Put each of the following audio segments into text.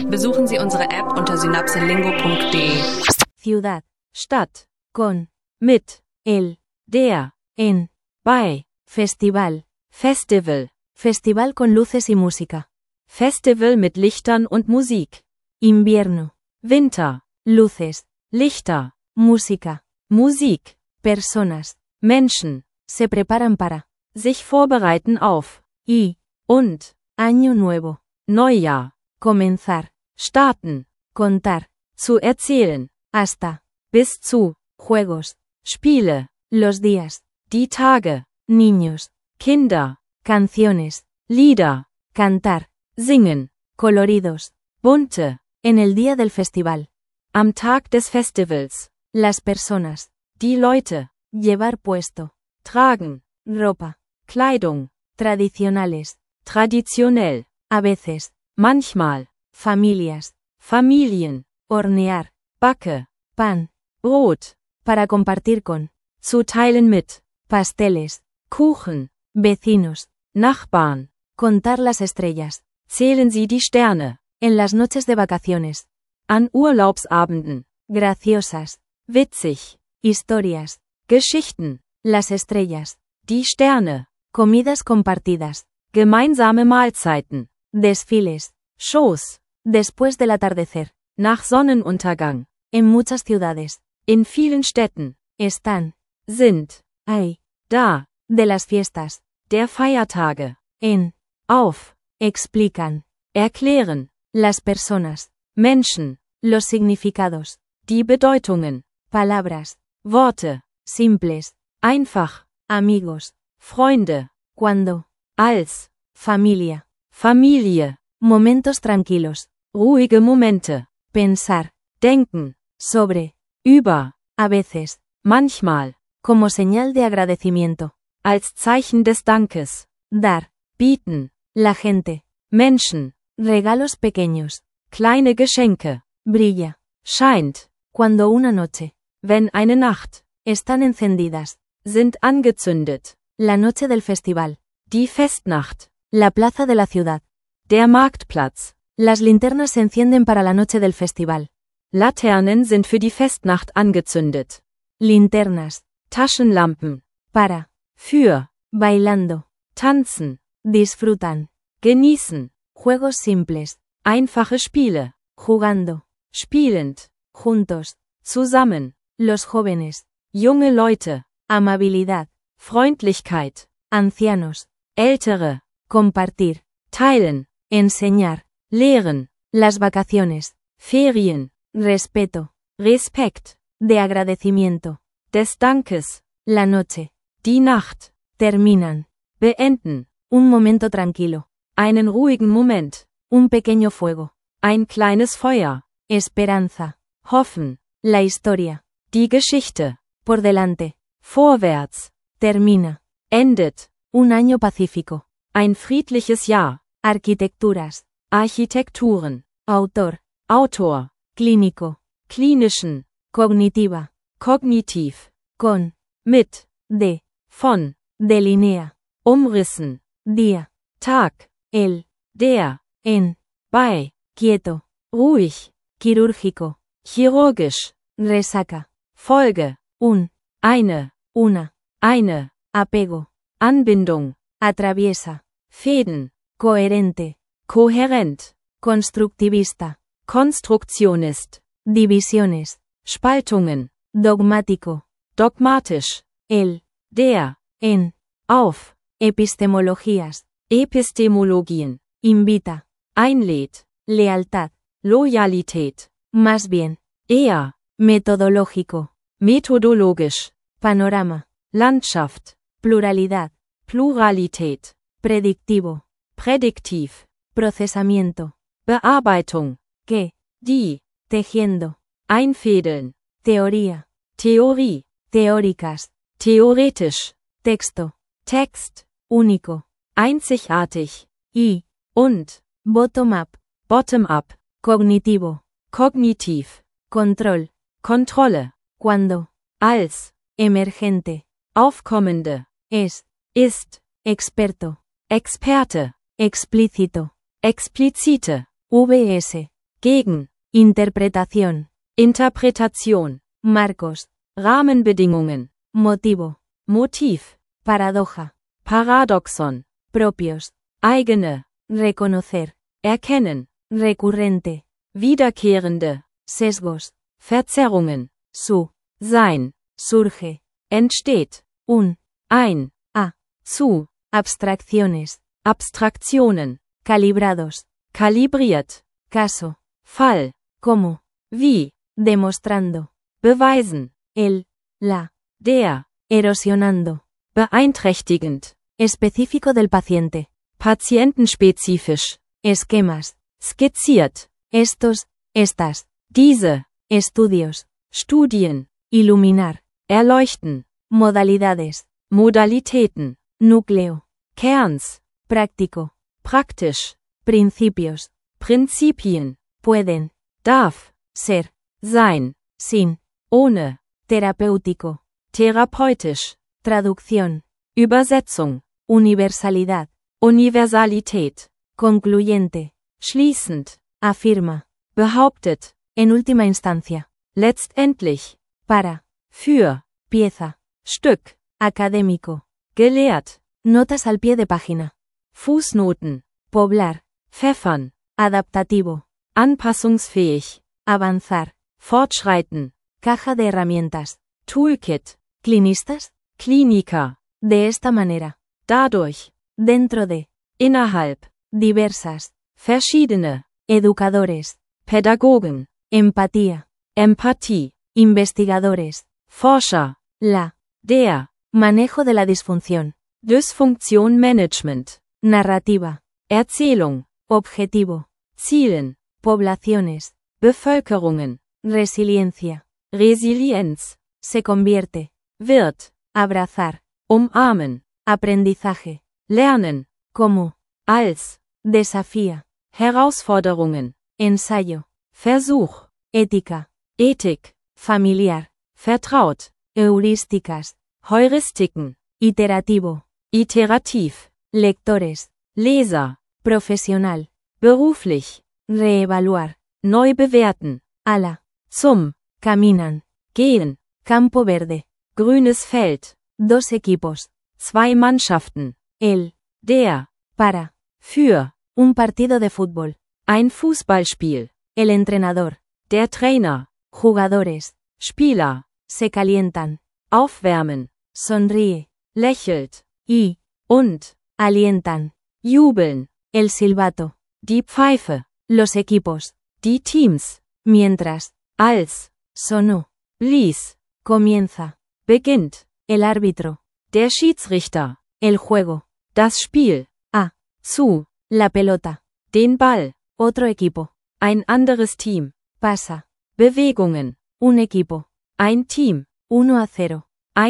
Besuchen Sie unsere App unter synapselingo.de. Ciudad, Stadt, con, mit, el, der, en, bei, Festival, Festival, Festival con luces y música. Festival mit Lichtern und Musik. Invierno, Winter, luces, Lichter, música, Musik, personas, Menschen, se preparan para, sich vorbereiten auf, y, und, año nuevo, Neujahr, comenzar, starten, contar, zu erzählen, hasta, bis zu, juegos, Spiele, los días, die Tage, niños, Kinder, canciones, Lieder, cantar, singen, coloridos, bunte, en el día del festival, am Tag des Festivals, las personas, die Leute, llevar puesto, tragen, ropa, Kleidung, tradicionales, traditionell, a veces, manchmal, familias, Familien, hornear, backe, pan, Brot, para compartir con, zu teilen mit, pasteles, Kuchen, vecinos, Nachbarn, contar las estrellas, zählen Sie die Sterne, en las noches de vacaciones, an Urlaubsabenden, graciosas, witzig, historias, Geschichten, las estrellas, die Sterne, comidas compartidas, gemeinsame Mahlzeiten, desfiles, Shows, después del atardecer, nach Sonnenuntergang, en muchas ciudades, in vielen Städten, están, sind, hay, da, de las fiestas, der Feiertage, en, auf, explican, erklären, las personas, Menschen, los significados, die Bedeutungen, palabras, Worte, simples, einfach, amigos, Freunde, cuando, als, familia, Familie, momentos tranquilos, ruhige Momente, pensar, denken, sobre, über, a veces, manchmal, como señal de agradecimiento, als Zeichen des Dankes, dar, bieten, la gente, Menschen, regalos pequeños, kleine Geschenke, brilla, scheint, cuando una noche, wenn eine Nacht, están encendidas, sind angezündet, la noche del festival, die Festnacht, la plaza de la ciudad, der Marktplatz, las linternas se encienden para la noche del festival, Laternen sind für die Festnacht angezündet, linternas, Taschenlampen, para, für, bailando, tanzen, disfrutan, genießen, juegos simples, einfache Spiele, jugando, spielend, juntos, zusammen, los jóvenes, junge Leute, amabilidad, Freundlichkeit, ancianos, ältere, compartir, teilen, enseñar, lehren, las vacaciones, Ferien, respeto, Respekt, de agradecimiento, des Dankes, la noche, die Nacht, terminan, beenden, un momento tranquilo, einen ruhigen Moment, un pequeño fuego, ein kleines Feuer, esperanza, hoffen, la historia, die Geschichte, por delante, vorwärts, termina, endet, un año pacífico, ein friedliches Jahr, arquitecturas, Architekturen, Autor, clínico, klinischen, cognitiva, kognitiv, con, mit, de, von, delinea, umrissen, día, Tag, el, der, en, bei, quieto, ruhig, quirúrgico, chirurgisch, resaca, Folge, un, una, apego, Anbindung, atraviesa, Fäden, coherente, kohärent, constructivista, Konstruktionist, divisiones, Spaltungen, dogmático, dogmatisch, el, der, en, auf, epistemologías, Epistemologien, invita, einlädt, lealtad, Loyalität, más bien, eher, metodológico, methodologisch, panorama, Landschaft, pluralidad, Pluralität, predictivo, prädiktiv, procesamiento, Bearbeitung, que, die, tejiendo, einfädeln, teoría, Theorie, teóricas, theoretisch, texto, Text, único, einzigartig, y, und, bottom-up, bottom-up, cognitivo, kognitiv, control, Kontrolle, cuando, als, emergente, aufkommende, es, ist, experto, Experte, explícito, explizite, vs, Gegen. Interpretación. Interpretation. Marcos. Rahmenbedingungen. Motivo. Motiv. Paradoja. Paradoxon. Propios. Eigene. Reconocer. Erkennen. Recurrente. Wiederkehrende. Sesgos. Verzerrungen. Su. Sein. Surge. Entsteht. Un. Ein. A. Zu. Abstracciones. Abstraktionen. Calibrados. Kalibriert. Caso. Fall. Como. Wie. Demostrando. Beweisen. El. La. Der. Erosionando. Beeinträchtigend. Específico del paciente. Patientenspezifisch. Esquemas. Skizziert. Estos. Estas. Diese. Estudios. Studien. Iluminar. Erleuchten. Modalidades. Modalitäten. Núcleo. Kerns. Práctico. Praktisch. Principios. Prinzipien. Pueden. Darf. Ser. Sein. Sin. Ohne. Terapéutico. Therapeutisch. Traducción. Übersetzung. Universalidad. Universalität. Concluyente. Schließend. Afirma. Behauptet. En última instancia. Letztendlich. Para. Für. Pieza. Stück. Académico. Gelehrt. Notas al pie de página. Fußnoten. Poblar. Pfeffern. Adaptativo. Anpassungsfähig. Avanzar. Fortschreiten. Caja de herramientas. Toolkit. Clinistas. Kliniker. De esta manera. Dadurch. Dentro de. Innerhalb. Diversas. Verschiedene. Educadores. Pädagogen. Empatía. Empathie. Investigadores. Forscher. La. Der. Manejo de la disfunción. Dysfunktion Management. Narrativa. Erzählung. Objetivo. Zielen. Poblaciones. Bevölkerungen. Resiliencia. Resilienz. Se convierte. Wird. Abrazar. Umarmen. Aprendizaje. Lernen. Como. Als. Desafía. Herausforderungen. Ensayo. Versuch. Ética. Ethik. Familiar. Vertraut. Heurísticas. Heuristiken. Iterativo. Iterativ. Lectores. Leser. Profesional. Beruflich. Reevaluar. Neu bewerten. Ala. Zum. Caminan. Gehen. Campo verde. Grünes Feld. 2 equipos. 2 Mannschaften. El. Der. Para. Für. Un partido de fútbol. Ein Fußballspiel. El entrenador. Der Trainer. Jugadores. Spieler. Se calientan. Aufwärmen. Sonríe. Lächelt. Y. Und. Alientan. Jubeln. El silbato. Die Pfeife. Los equipos. Die Teams. Mientras. Als. Sonó. Blies. Comienza. Beginnt. El árbitro. Der Schiedsrichter. El juego. Das Spiel. A. Zu. La pelota. Den Ball. Otro equipo. Ein anderes Team. Pasa. Bewegungen. Un equipo. Ein Team. 1-0.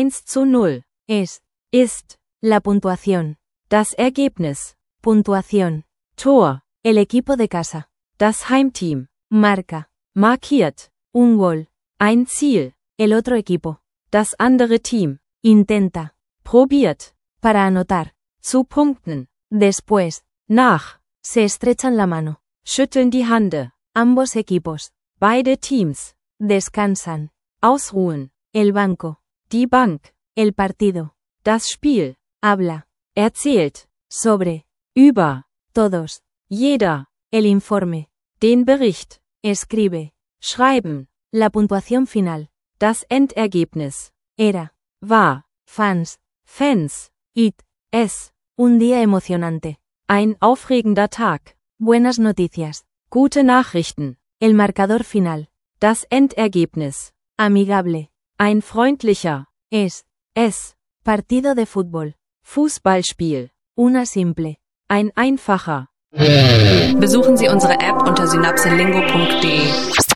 1:0. Es. Ist. La puntuación. Das Ergebnis. Puntuación. Tor. El equipo de casa. Das Heimteam. Marca. Markiert. Un gol. Ein Ziel. El otro equipo. Das andere Team. Intenta. Probiert. Para anotar. Zu punkten. Después. Nach. Se estrechan la mano. Schütteln die Hände. Ambos equipos. Beide Teams. Descansan. Ausruhen. El banco. Die Bank. El partido. Das Spiel. Habla. Erzählt. Sobre. Über. Todos. Jeder. El informe. Den Bericht. Escribe. Schreiben. La puntuación final. Das Endergebnis. Era. War. Fans. Fans. It. Es. Un día emocionante. Ein aufregender Tag. Buenas noticias. Gute Nachrichten. El marcador final. Das Endergebnis. Amigable. Ein freundlicher. Es. Es. Partido de fútbol. Fußballspiel. Una simple. Ein einfacher. Besuchen Sie unsere App unter synapselingo.de.